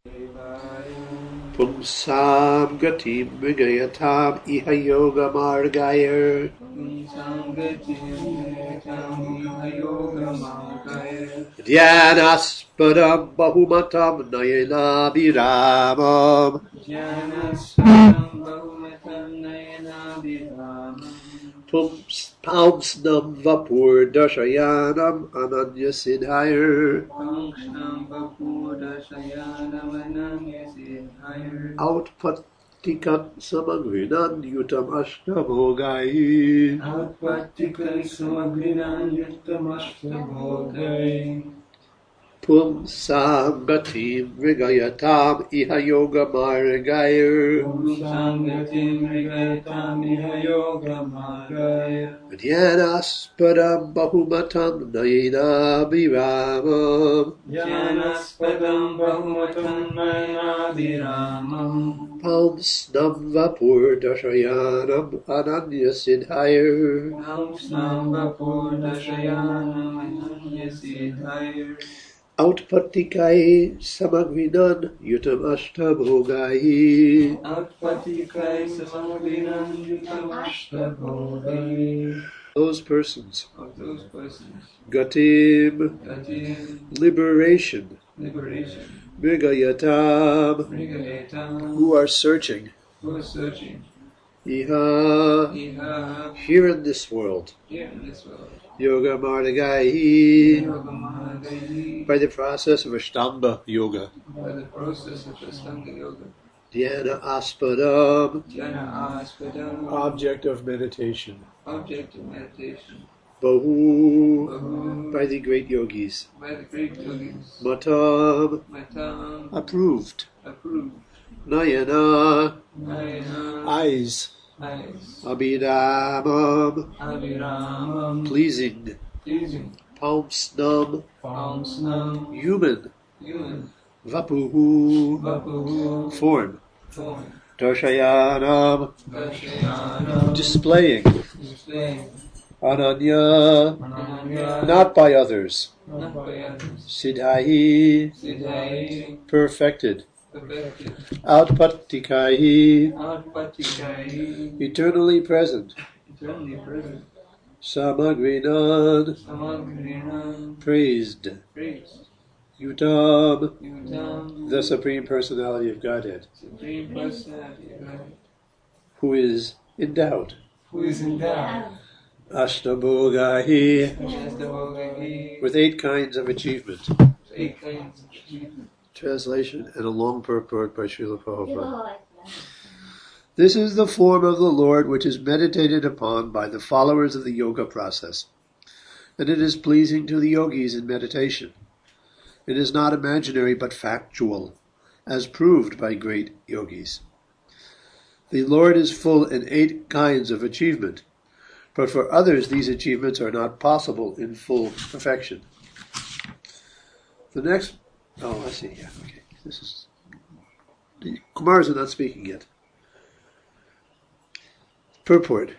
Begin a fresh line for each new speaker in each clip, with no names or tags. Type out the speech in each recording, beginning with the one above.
Pumsam gatim vigayatam iha yoga margaya. Dhyanaspadaam bahumatam nayanabhiramam. Pumsnam vapur dashayanam ananya siddhayar. Outpattikat samagrinan yutam ashtabhogai. Pumsam gatim vigayatam iha yoga margaya. Dhyanaspadaam bahumatam nayanabhiramam. Pumsnam vapur dashayanam ananya siddhayar. Outpattikai samagrinan yutam ashtabhogai. Those persons. Gatim. Liberation. Mrigayatam. Who are searching. Iha. Here in this world. Yoga margai. By the process of Ashtanga Yoga. Dhyana aspadam. Object of meditation. Bahu. By the great yogis. Matam. Approved. Nayana. Eyes. Abhiramam. Pleasing. Pumsnam. Human. Vapuhu. Form. Darshayanam. Displaying. Ananya. Not by others. Siddhahi. Perfected. Outpattikai. Eternally present. Samagrinan. Praised. Yutam. The Supreme Personality of Godhead. Who is in doubt. Ashtabhogai. With 8 kinds of achievement. Translation and a long purport by Srila Prabhupada. This is the form of the Lord which is meditated upon by the followers of the yoga process, and it is pleasing to the yogis in meditation. It is not imaginary but factual, as proved by great yogis. The Lord is full in 8 kinds of achievement, but for others these achievements are not possible in full perfection. The next... Oh, I see. Yeah, okay. This is... The Kumars are not speaking yet. Purport.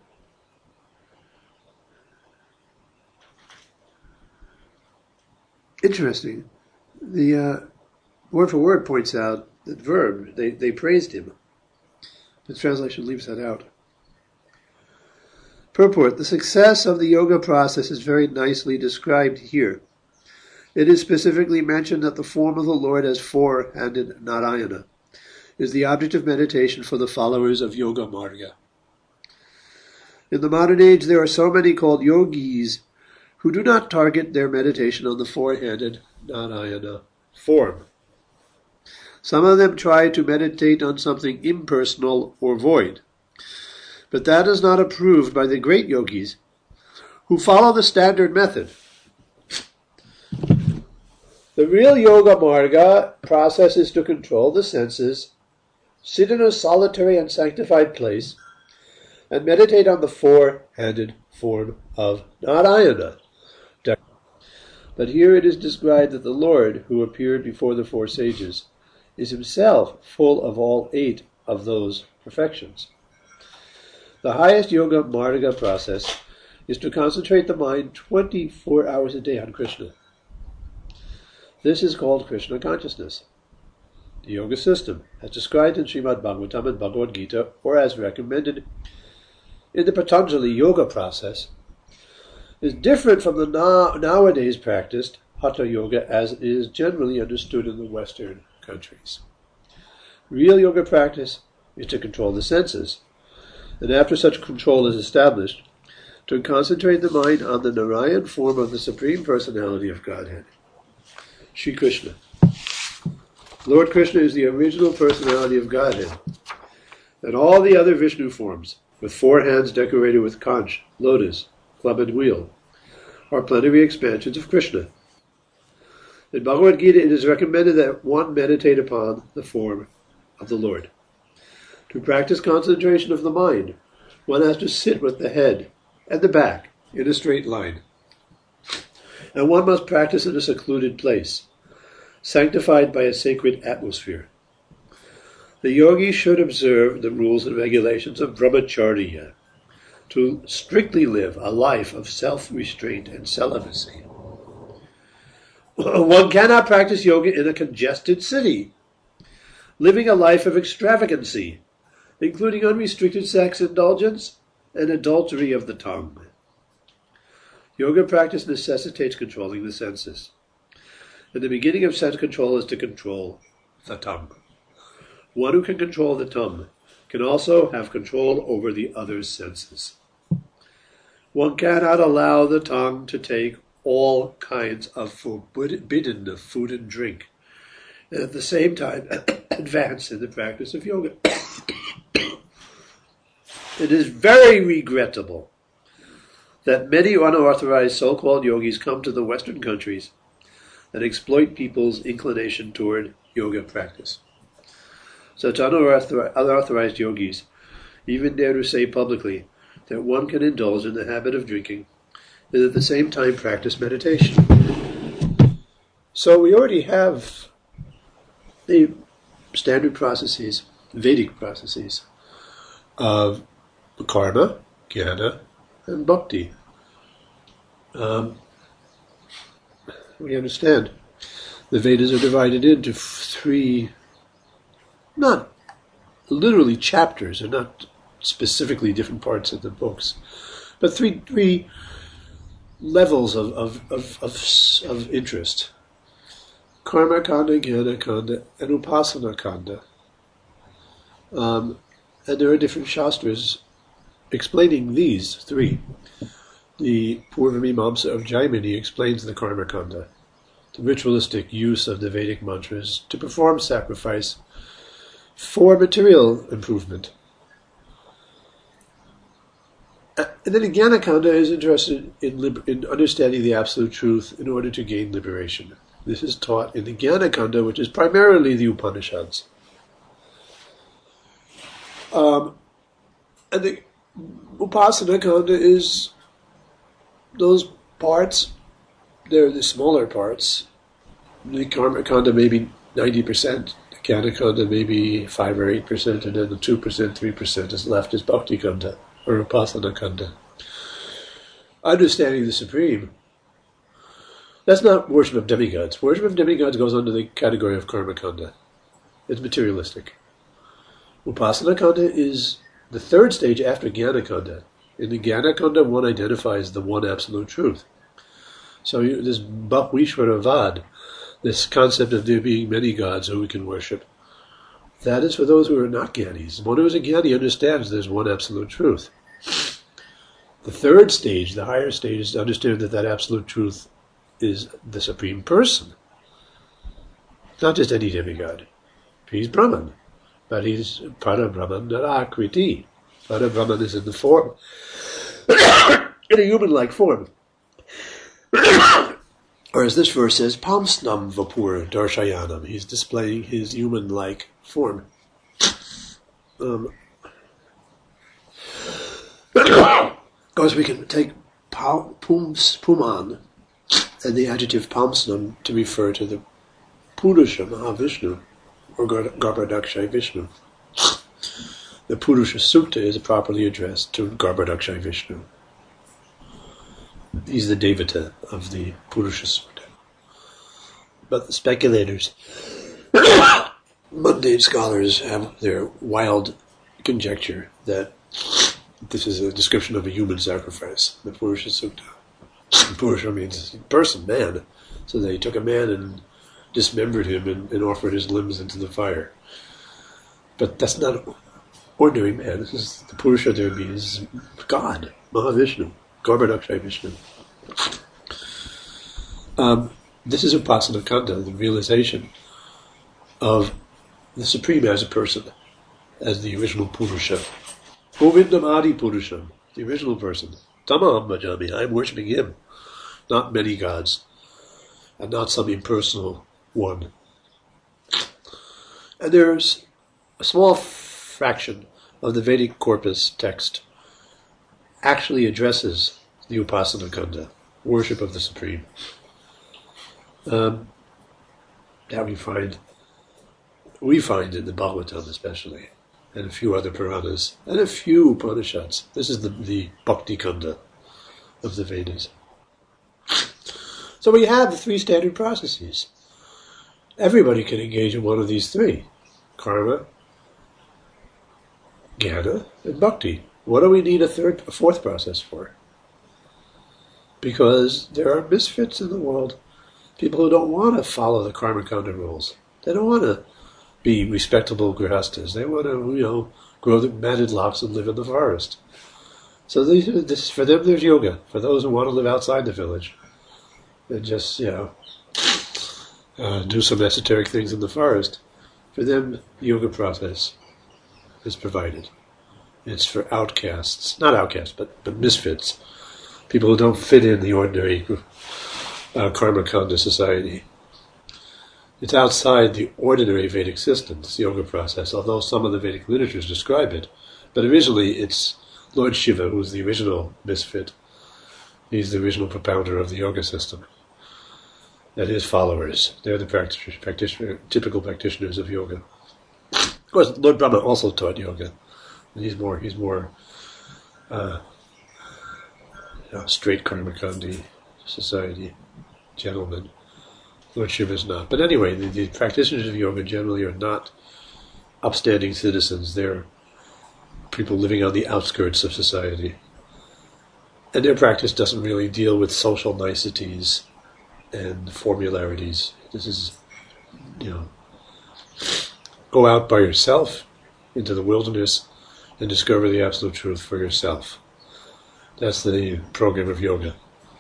Interesting. The word for word points out that verb, they praised him. The translation leaves that out. Purport. The success of the yoga process is very nicely described here. It is specifically mentioned that the form of the Lord as 4-handed Narayana is the object of meditation for the followers of Yoga Marga. In the modern age, there are so many called yogis who do not target their meditation on the 4-handed Narayana form. Some of them try to meditate on something impersonal or void, but that is not approved by the great yogis who follow the standard method. The real Yoga Marga process is to control the senses, sit in a solitary and sanctified place, and meditate on the 4-handed form of Narayana. But here it is described that the Lord, who appeared before the 4 sages, is himself full of all 8 of those perfections. The highest Yoga Marga process is to concentrate the mind 24 hours a day on Krishna. This is called Krishna consciousness. The yoga system, as described in Srimad Bhagavatam and Bhagavad Gita, or as recommended in the Patanjali yoga process, is different from the nowadays practiced Hatha yoga as it is generally understood in the Western countries. Real yoga practice is to control the senses, and after such control is established, to concentrate the mind on the Narayan form of the Supreme Personality of Godhead, Sri Krishna. Lord Krishna is the original personality of Godhead, and all the other Vishnu forms, with 4 hands decorated with conch, lotus, club and wheel, are plenary expansions of Krishna. In Bhagavad Gita it is recommended that one meditate upon the form of the Lord. To practice concentration of the mind, one has to sit with the head and the back in a straight line. And one must practice in a secluded place, sanctified by a sacred atmosphere. The yogi should observe the rules and regulations of brahmacharya, to strictly live a life of self-restraint and celibacy. One cannot practice yoga in a congested city, living a life of extravagancy, including unrestricted sex indulgence and adultery of the tongue. Yoga practice necessitates controlling the senses, and the beginning of sense control is to control the tongue. One who can control the tongue can also have control over the other senses. One cannot allow the tongue to take all kinds of forbidden food and drink, and at the same time advance in the practice of yoga. It is very regrettable that many unauthorized so-called yogis come to the Western countries and exploit people's inclination toward yoga practice. Such unauthorized yogis even dare to say publicly that one can indulge in the habit of drinking and at the same time practice meditation. So we already have the standard processes, Vedic processes, of karma, jnana, and bhakti. We understand the Vedas are divided into 3, not literally chapters, or not specifically different parts of the books, but three levels of interest: karma kanda, jnana kanda, and upasana kanda. And there are different shastras explaining these 3. The Purvamimamsa of Jaimini explains the karma kanda, the ritualistic use of the Vedic mantras to perform sacrifice for material improvement. And then the Jnana Kanda is interested in understanding the absolute truth in order to gain liberation. This is taught in the Jnana Kanda, which is primarily the Upanishads. And the Upasana Kanda is those parts. They're the smaller parts. The Karma Kanda maybe 90%, the Jnana Kanda maybe 5 or 8%, and then the 2%, 3% is left as Bhakti Kanda or Upasana Kanda. Understanding the Supreme, that's not worship of demigods. Worship of demigods goes under the category of Karma Kanda. It's materialistic. Upasana Kanda is the 3rd stage after Jnana Kanda. In the Jnana Kanda, one identifies the one absolute truth. So this Bhakvishvara Vad, this concept of there being many gods who we can worship, that is for those who are not Jnanis. One who is a Jnani understands there's one absolute truth. The 3rd stage, the higher stage, is to understand that that absolute truth is the Supreme Person. Not just any demigod. He's Brahman, but he's Parabrahman Narakriti. Parabrahman is in the form, in a human-like form. Or as this verse says, Pamsnam Vapur Darshayanam. He's displaying his human-like form. Of course, we can take Puman and the adjective Pamsnam to refer to the Purusha Mahavishnu, or Garbhodakshay Vishnu. The Purusha Sukta is properly addressed to Garbhodakshay Vishnu. He's the Devata of the Purusha Sukta. But the speculators mundane scholars have their wild conjecture that this is a description of a human sacrifice, the Purusha Sukta. Purusha means person, man. So they took a man and dismembered him and offered his limbs into the fire. But that's not ordinary man. This is the Purusha there means God, Mahavishnu, Garbhodakshaya Vishnu. This is Upasana Kanda, the realization of the Supreme as a person, as the original Purusha. Govindam Adi Purusham, the original person. Tamaham Bhajami, I'm worshipping him, not many gods, and not some impersonal one. And there's a small fraction of the Vedic corpus text actually addresses the Upasana Kanda, worship of the Supreme. That we find in the Bhagavatam especially, and a few other Puranas, and a few Upanishads. This is the Bhakti Kanda of the Vedas. So we have the three standard processes. Everybody can engage in one of these three: karma, jnana, and bhakti. What do we need a fourth process for? Because there are misfits in the world, people who don't want to follow the karma kanda rules. They don't want to be respectable grihastas. They want to, grow the matted locks and live in the forest. So this for them, there's yoga. For those who want to live outside the village, and just do some esoteric things in the forest, for them, the yoga process is provided. It's for outcasts, not outcasts, but misfits, people who don't fit in the ordinary karma kanda society. It's outside the ordinary Vedic system, this yoga process, although some of the Vedic literatures describe it. But originally it's Lord Shiva who's the original misfit. He's the original propounder of the yoga system. And his followers, they're the typical practitioners of yoga. Of course, Lord Brahma also taught yoga. And he's more straight karma kandi society, gentleman. Lord Shiva is not. But anyway, the practitioners of yoga generally are not upstanding citizens. They're people living on the outskirts of society. And their practice doesn't really deal with social niceties and formularities. This is, go out by yourself into the wilderness and discover the absolute truth for yourself. That's the program of yoga.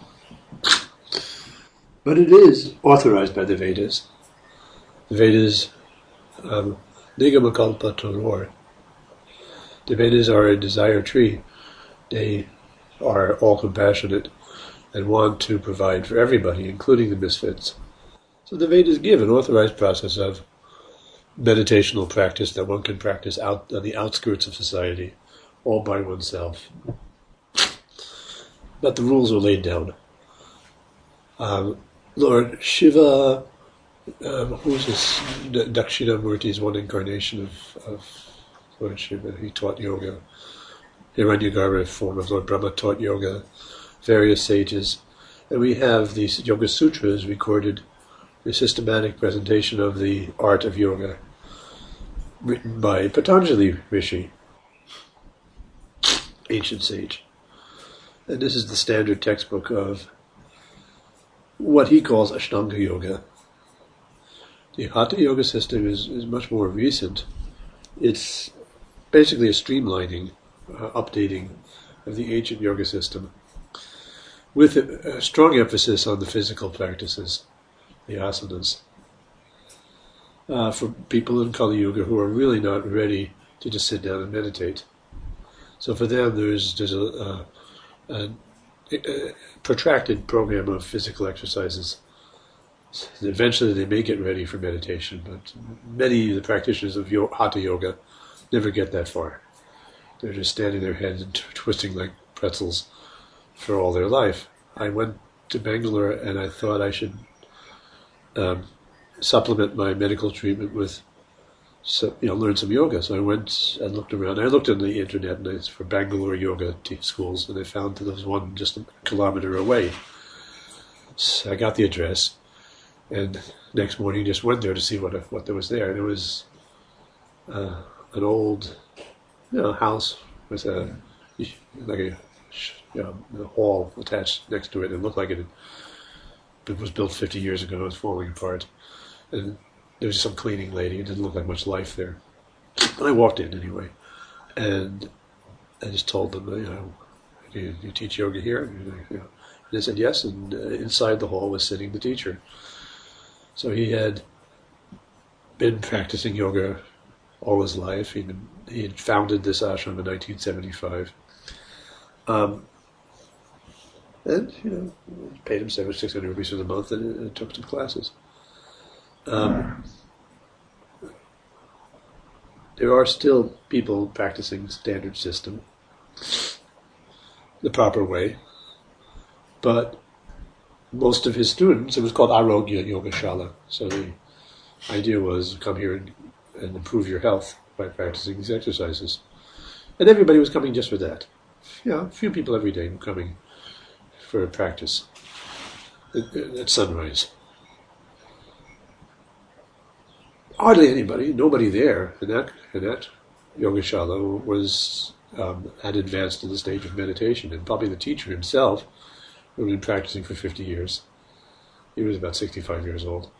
But it is authorized by the Vedas. The Vedas, Nigamakalpa Toror. The Vedas are a desire tree. They are all compassionate and want to provide for everybody, including the misfits. So the Vedas give an authorized process of meditational practice that one can practice out on the outskirts of society, all by oneself. But the rules are laid down. Lord Shiva, who's this? Dakshinamurti is one incarnation of Lord Shiva. He taught yoga. Hiranyagarbha, form of Lord Brahma, taught yoga. Various sages. And we have these Yoga Sutras recorded, the systematic presentation of the art of yoga, written by Patanjali Rishi, ancient sage. And this is the standard textbook of what he calls Ashtanga Yoga. The Hatha Yoga system is much more recent. It's basically a streamlining, updating of the ancient yoga system, with a strong emphasis on the physical practices, the asanas, for people in Kali Yuga who are really not ready to just sit down and meditate. So for them, there's a protracted program of physical exercises. Eventually they may get ready for meditation, but many of the practitioners of Hatha Yoga never get that far. They're just standing their heads and twisting like pretzels for all their life. I went to Bangalore and I thought I should supplement my medical treatment with learn some yoga. So I went and looked around. I looked on the internet and for Bangalore yoga schools, and I found that there was one just a kilometer away. So I got the address, and next morning just went there to see what there was there. And it was an old house with a hall attached next to it. It looked like it was built 50 years ago. It was falling apart. And there was some cleaning lady. It didn't look like much life there. And I walked in anyway. And I just told them, do you teach yoga here? And they said yes. And inside the hall was sitting the teacher. So he had been practicing yoga all his life. He had founded this ashram in 1975. And, paid him 600 rupees for the month and took some classes. There are still people practicing standard system the proper way, but most of his students, it was called Arogya Yogashala, so the idea was come here and improve your health by practicing these exercises. And everybody was coming just for that. A few people every day were coming for a practice at sunrise. Hardly anybody, nobody there in that Yogashala was had advanced to the stage of meditation, and probably the teacher himself, who had been practicing for 50 years, he was about 65 years old.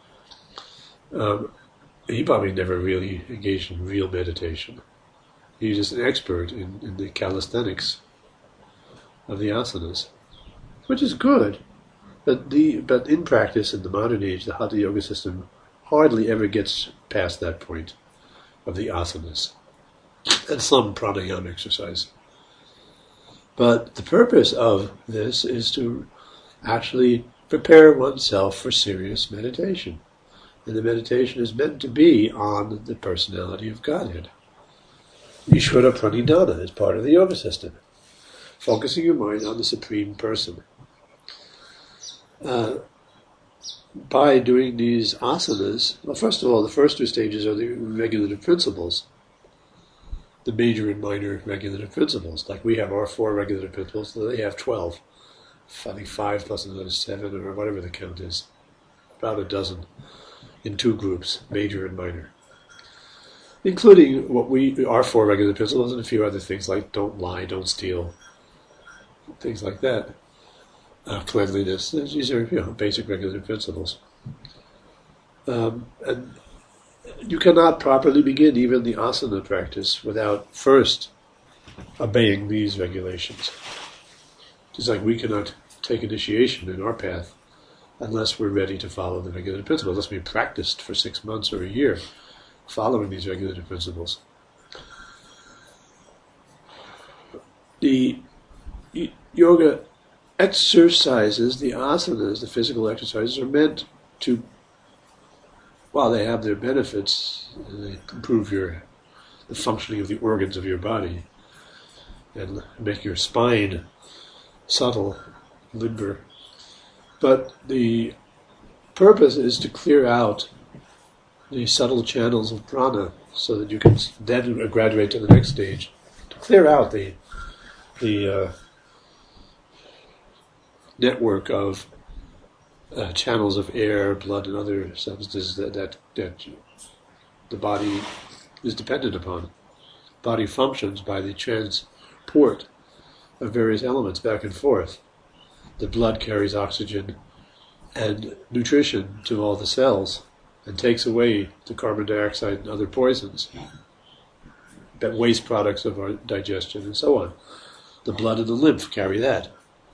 He probably never really engaged in real meditation. He was just an expert in the calisthenics of the asanas, which is good. But in practice in the modern age, the Hatha Yoga system hardly ever gets past that point of the asanas and some pranayama exercise. But the purpose of this is to actually prepare oneself for serious meditation. And the meditation is meant to be on the personality of Godhead. Ishvara Pranidhana is part of the yoga system. Focusing your mind on the Supreme Person. By doing these asanas, well, first of all, the first two stages are the regulative principles. The major and minor regulative principles. Like we have our 4 regulative principles, so they have 12. I think 5 plus another 7, or whatever the count is. About a dozen in 2 groups, major and minor. Including our 4 regulative principles and a few other things like don't lie, don't steal, things like that. Cleanliness. These are basic regulative principles. And you cannot properly begin even the asana practice without first obeying these regulations. Just like we cannot take initiation in our path unless we're ready to follow the regulative principles, unless we practiced for 6 months or a year following these regulative principles. The yoga exercises, the asanas, the physical exercises, are meant to, while they have their benefits, they improve the functioning of the organs of your body and make your spine subtle, limber. But the purpose is to clear out the subtle channels of prana so that you can then graduate to the next stage, to clear out the network of channels of air, blood, and other substances that the body is dependent upon. Body functions by the transport of various elements back and forth. The blood carries oxygen and nutrition to all the cells and takes away the carbon dioxide and other poisons, that waste products of our digestion and so on. The blood and the lymph carry that.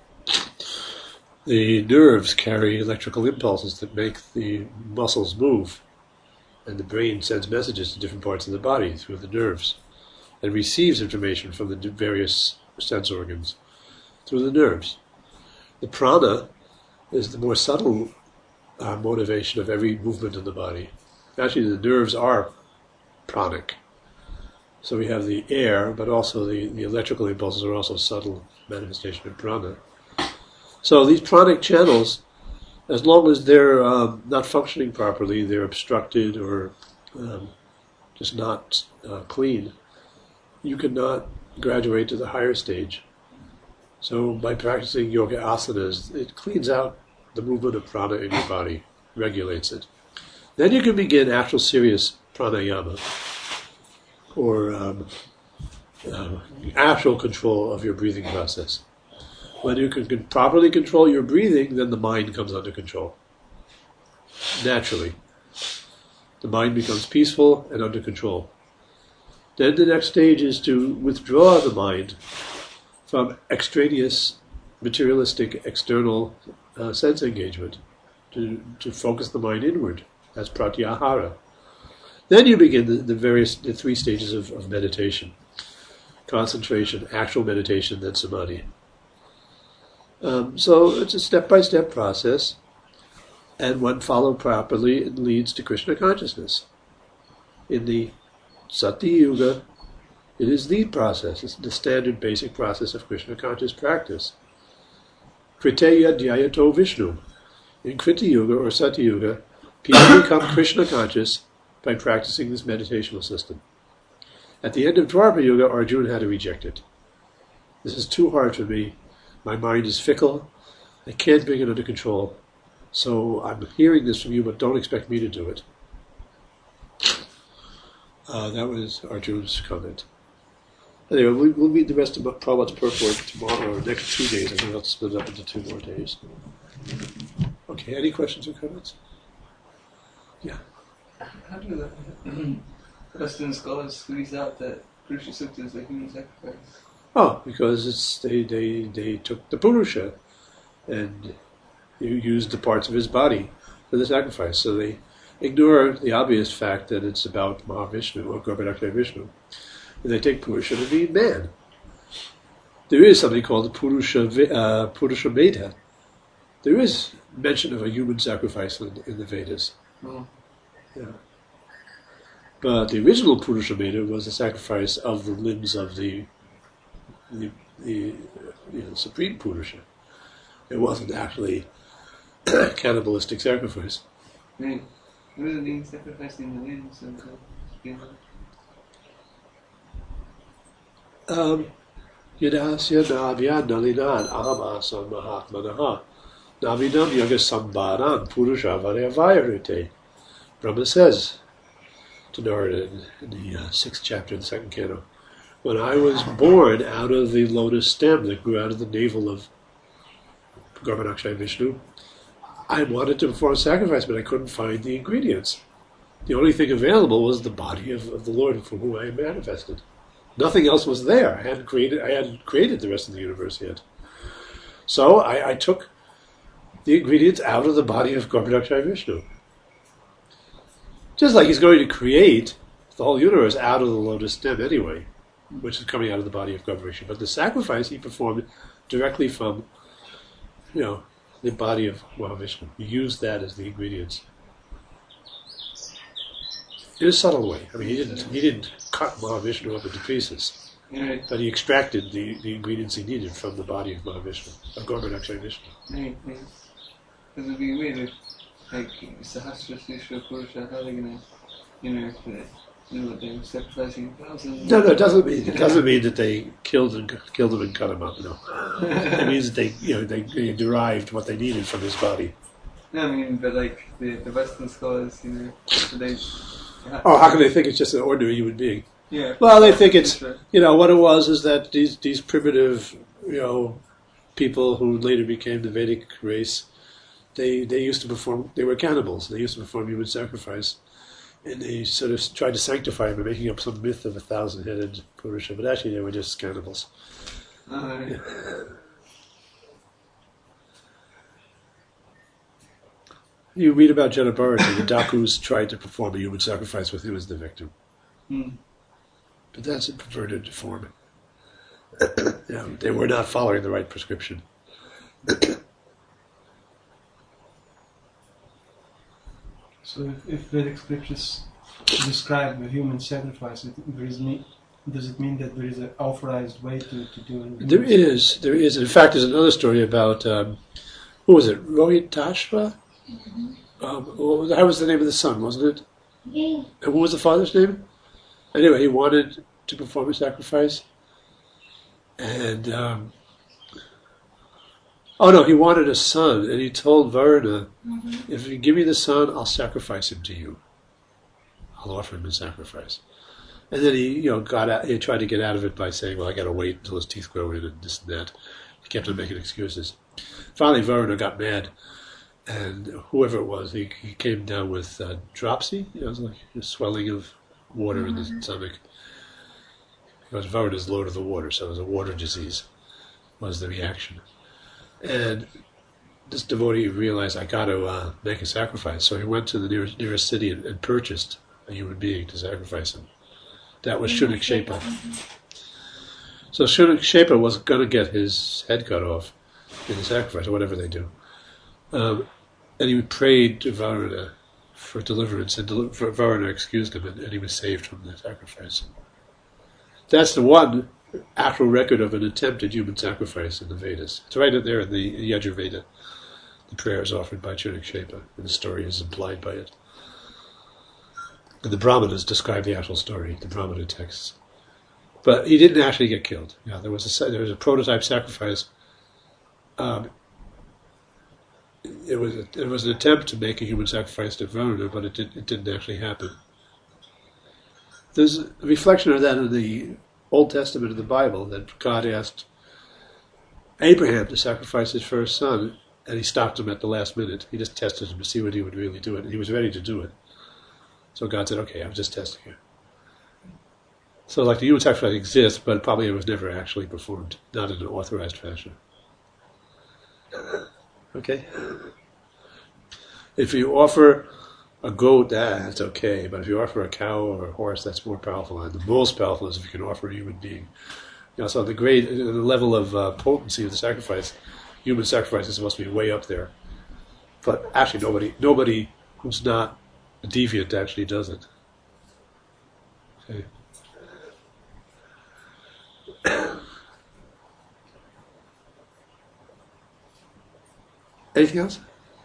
The nerves carry electrical impulses that make the muscles move, and the brain sends messages to different parts of the body through the nerves and receives information from the various sense organs through the nerves. The prana is the more subtle motivation of every movement in the body. Actually, the nerves are pranic. So we have the air, but also the electrical impulses are also subtle manifestation of prana. So these pranic channels, as long as they're not functioning properly, they're obstructed or just not clean, you cannot graduate to the higher stage. So by practicing yoga asanas, it cleans out the movement of prana in your body, regulates it. Then you can begin actual serious pranayama. actual control of your breathing process. When you can properly control your breathing, then the mind comes under control. Naturally. The mind becomes peaceful and under control. Then the next stage is to withdraw the mind from extraneous, materialistic, external sense engagement, to focus the mind inward. That's pratyahara. Then you begin the three stages of meditation. Concentration, actual meditation, then samadhi. So it's a step-by-step process, and when followed properly, it leads to Krishna consciousness. In the Sati Yuga, it is the process. It's the standard basic process of Krishna conscious practice. Kriteya dhyayato Vishnu. In Krita Yuga or Sati Yuga, people become Krishna conscious by practicing this meditational system. At the end of Dwapara Yuga, Arjuna had to reject it. This is too hard for me. My mind is fickle. I can't bring it under control. So I'm hearing this from you, but don't expect me to do it. That was Arjuna's comment. Anyway, we'll read the rest of Prabhupada's purport tomorrow, or next 2 days. I think I'll split it up into 2 more days. Okay, any questions or comments? Yeah.
How do the Western scholars squeeze out that Purusha Sukta is a human sacrifice?
Oh, because they took the Purusha and used the parts of his body for the sacrifice. So they ignore the obvious fact that it's about Mahavishnu or Garbhodakaya Vishnu. And they take Purusha to mean man. There is something called the Purusha Veda. There is mention of a human sacrifice in the Vedas.
Oh.
Yeah. But the original Purusha Veda was the sacrifice of the limbs of the Supreme Purusha. It wasn't actually cannibalistic sacrifice.
Right. What does it mean, sacrificing the limbs of the Supreme
Yadasya navya nalinan aham asam mahatmanaha navidam yoga sambaran purusha varyavayarite. Brahma says to Narada in the 6th chapter of the 2nd canto, when I was born out of the lotus stem that grew out of the navel of Garbhodakaya Vishnu, I wanted to perform sacrifice, but I couldn't find the ingredients. The only thing available was the body of the Lord for whom I manifested. Nothing else was there. I hadn't created the rest of the universe yet. So I took the ingredients out of the body of Garbhodakaya Vishnu. Just like he's going to create the whole universe out of the lotus stem anyway, which is coming out of the body of Garbhodakaya Vishnu. But the sacrifice he performed directly from, the body of Mahavishnu. He used that as the ingredients. In a subtle way. I mean, he didn't cut Mahavishnu up into pieces,
Right.
but he extracted the ingredients he needed from the body of Mahavishnu, of Garbhodakaya Vishnu.
Right. Because it would be weird if, like, Sahasra Srishra Purusha, how are they going to, they were sacrificing thousands.
No, it doesn't mean that they killed him and cut him up. No, it means that they derived what they needed from his body.
No, I mean, but like the Western scholars, they.
Oh, how can they think it's just an ordinary human being?
Yeah.
Well, they think it's what it was is that these primitive people who later became the Vedic race, they used to perform. They were cannibals. They used to perform human sacrifice. And they sort of tried to sanctify him by making up some myth of a 1,000-headed Purusha, but actually they were just cannibals.
Yeah.
You read about Janabharata, the Dakus tried to perform a human sacrifice with him as the victim. But that's a perverted form. They were not following the right prescription.
So if Vedic scriptures describe a human sacrifice, does it mean that there is an authorized way to do it?
There is. In fact, there's another story about, who was it, Rohitashva? Mm-hmm. That was the name of the son, wasn't it?
Yeah.
And what was the father's name? Anyway, he wanted to perform a sacrifice. And, he wanted a son, and he told Varuna, if you give me the son, I'll sacrifice him to you. I'll offer him a sacrifice. And then he, got out. He tried to get out of it by saying, "Well, I got to wait until his teeth grow in and this and that." He kept on making excuses. Finally, Varuna got mad, and whoever it was, he came down with dropsy. It was like a swelling of water in the stomach. Because Varuna's Lord of the Water, so it was a water disease. Was the reaction, and this devotee realized, I got to make a sacrifice. So he went to the nearest city and purchased a human being to sacrifice him. That was Shunakshepa. So Shunakshepa was going to get his head cut off in the sacrifice, or whatever they do. And he prayed to Varuna for deliverance, and Varuna excused him, and he was saved from the sacrifice. That's the one actual record of an attempted human sacrifice in the Vedas. It's right there in the Yajurveda. The prayer is offered by Shunakshepa, and the story is implied by it. And the Brahmanas describe the actual story, the Brahmana texts. But he didn't actually get killed. Yeah, there was a prototype sacrifice. It was an attempt to make a human sacrifice to Varuna, but it didn't actually happen. There's a reflection of that in the Old Testament of the Bible, that God asked Abraham to sacrifice his first son, and he stopped him at the last minute. He just tested him to see what he would really do it, and he was ready to do it. So God said, "Okay, I'm just testing you." So, like, the human sacrifice exists, but probably it was never actually performed, not in an authorized fashion. Okay? If you offer a goat, that's okay, but if you offer a cow or a horse, that's more powerful. And the most powerful is if you can offer a human being. So the level of potency of the sacrifice, human sacrifice is supposed to be way up there. But actually nobody who's not a deviant actually does it. Okay. Anything else?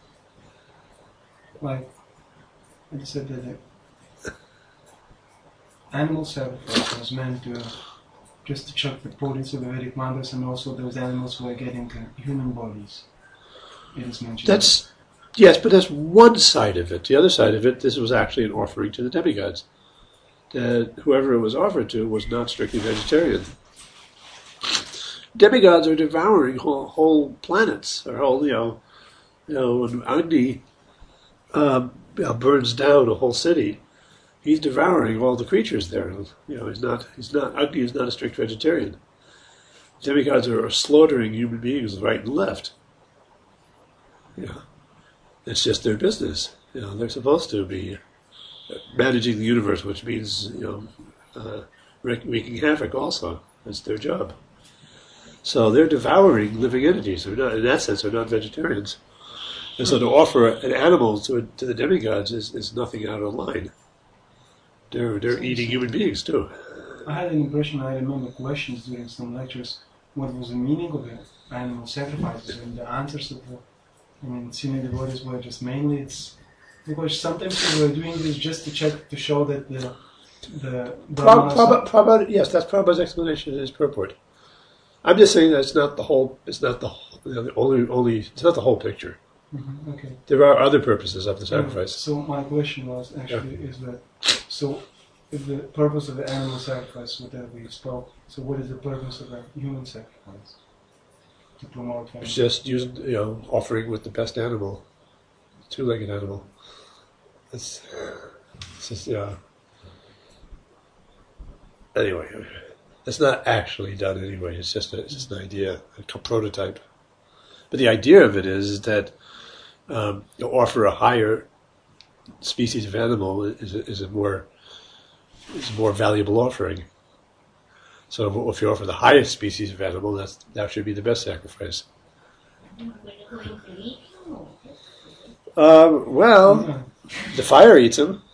Like, I said that the animal sacrifice was meant to just to check the potency of the Vedic mantras, and also those animals who are getting human bodies. It is mentioned.
Yes, but that's one side of it. The other side of it, this was actually an offering to the demigods. That whoever it was offered to was not strictly vegetarian. Demigods are devouring whole planets, or whole, when Agni burns down a whole city, he's devouring all the creatures there. Agni is not a strict vegetarian. Demigods are slaughtering human beings right and left. It's just their business. They're supposed to be managing the universe, which means, wreaking havoc also. That's their job. So they're devouring living entities. They're not, in that sense, they're not vegetarians. And so to offer an animal to the demigods is nothing out of line. They're eating human beings too.
I had an impression, I remember questions during some lectures, what was the meaning of the animal sacrifices, and the answers of senior devotees were just mainly it's because sometimes they were doing this just to show that the
yes, that's Prabhupada's explanation in his purport. I'm just saying that it's not the whole picture.
Mm-hmm, okay.
There are other purposes of the sacrifice.
So my question was actually is that if the purpose of the animal sacrifice that we spoke, so what is the purpose of a human sacrifice? To promote family?
It's just using offering with the best animal, two-legged animal. It's just anyway. It's not actually done anyway. It's just an idea, a prototype. But the idea of it is that to offer a higher species of animal is a more valuable offering. So if you offer the highest species of animal, that should be the best sacrifice. The fire eats them.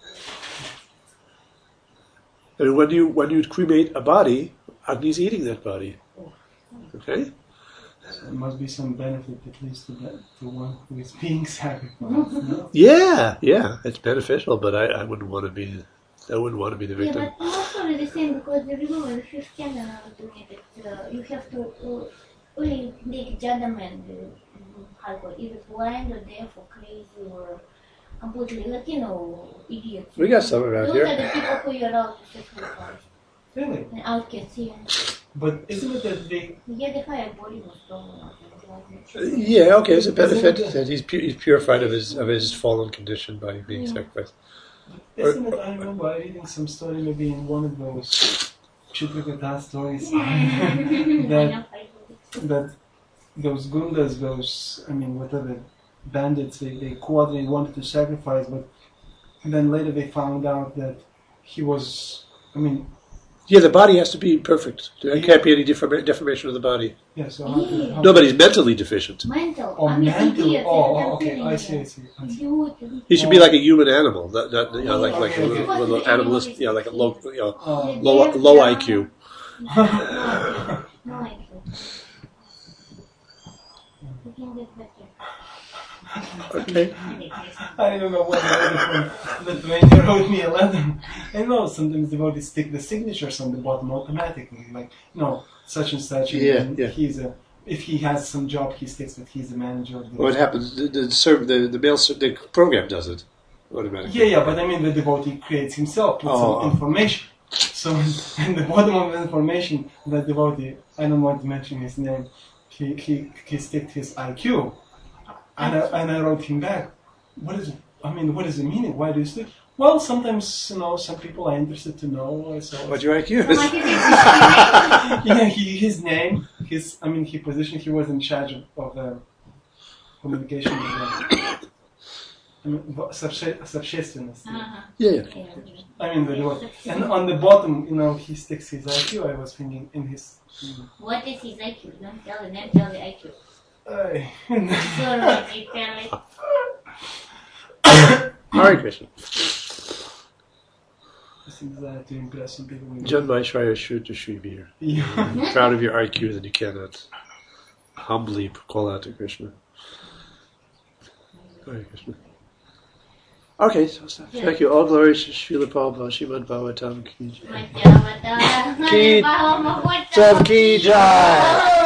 And when you cremate a body, Agni's eating that body. Okay?
So there must be some benefit, at least to one who is being sacrificed. No?
Yeah, it's beneficial, but I wouldn't want to be. I wouldn't want to be the victim.
Yeah, but also the same because remember the fifth canon are doing it. You have to only make judgment. Either blind or deaf or crazy or Unfortunately, idiots.
We got some around
Those
here.
are the people who you're allowed to sacrifice.
Really?
And outcasts here.
But isn't it that they...
Yeah, the fire body was stolen.
Yeah, okay, it's a benefit that he's purified of his fallen condition by being sacrificed.
Isn't it, I remember reading some story maybe in one of those Chitrikata stories that those gundas, whatever bandits, they wanted to sacrifice, but then later they found out that he was,
Yeah, the body has to be perfect. There can't be any deformation of the body.
yeah, so
Nobody's mentally deficient.
Mental.
Oh, mental.
idiots,
Oh, okay,
they're
I see.
Idiot.
He should be like a human animal, not like
Okay,
a
okay.
little animalist, like a low
Oh.
low IQ.
No IQ. You can get better.
Okay.
I remember one lady from Lithuania wrote me a letter. I know sometimes devotees stick the signatures on the bottom automatically, like, such and such. And
Yeah,
then
yeah.
if he has some job, he sticks that he's the manager of the...
What happens? The program does it automatically.
Yeah, but the devotee creates himself, puts some information. So, in the bottom of the information, the devotee, I don't want to mention his name, he sticked his IQ. And I wrote him back, what is the meaning? Why do you stick? Well, sometimes, some people are interested to know. So
What's your IQ?
His name, his position, he was in charge of communication with subsistence.
Yeah.
The devotee. And on the bottom, he sticks his IQ. I was thinking in his...
What is his IQ? Don't tell the IQ.
Hare Krishna.
This is to impress some people.
Janmai Shraya Shuta Shri
Yeah.
Proud of your IQ that you cannot humbly call out to Krishna. Hare Krishna. Okay, so thank you. All glories to Srila Prabhupada, Srimad Bhagavatam Ki Jai. Ki Jai.